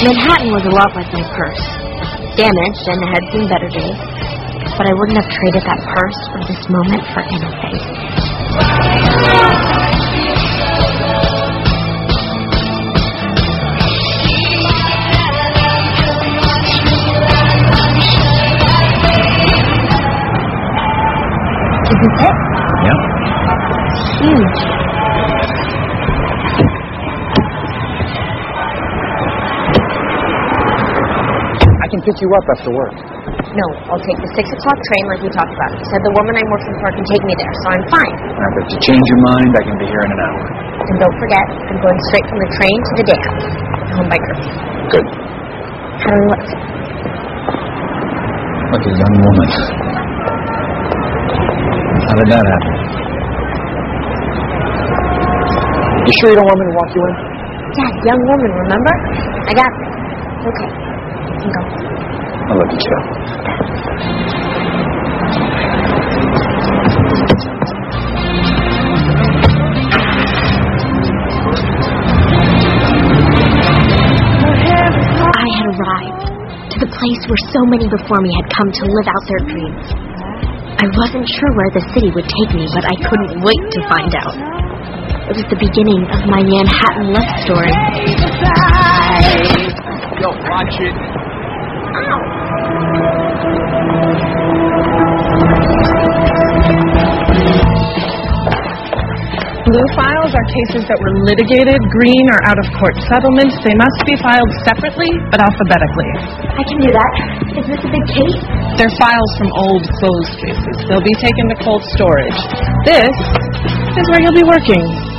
Manhattan was a lot like my purse. Damaged and had seen better days. But I wouldn't have traded that purse or this moment for anything. Is this it? Yeah. Huge. I can pick you up after work. No, I'll take the 6 o'clock train like we talked about. You said the woman I'm working for can take me there, so I'm fine. But to change your mind, I can be here in an hour. And don't forget, I'm going straight from the train to the day house. Home by curfew. Good. How do we look? Like a young woman. How did that happen? You sure you don't want me to walk you in? Dad, young woman, remember? I got this. Okay. You can go. I love you, Jill. I had arrived to the place where so many before me had come to live out their dreams. I wasn't sure where the city would take me, but I couldn't wait to find out. It was the beginning of my Manhattan love story. Yo, watch it. Blue files are cases that were litigated. Green are out-of-court settlements. They must be filed separately, but alphabetically. I can do that. Is this a big case? They're files from old closed cases. They'll be taken to cold storage. This is where you'll be working.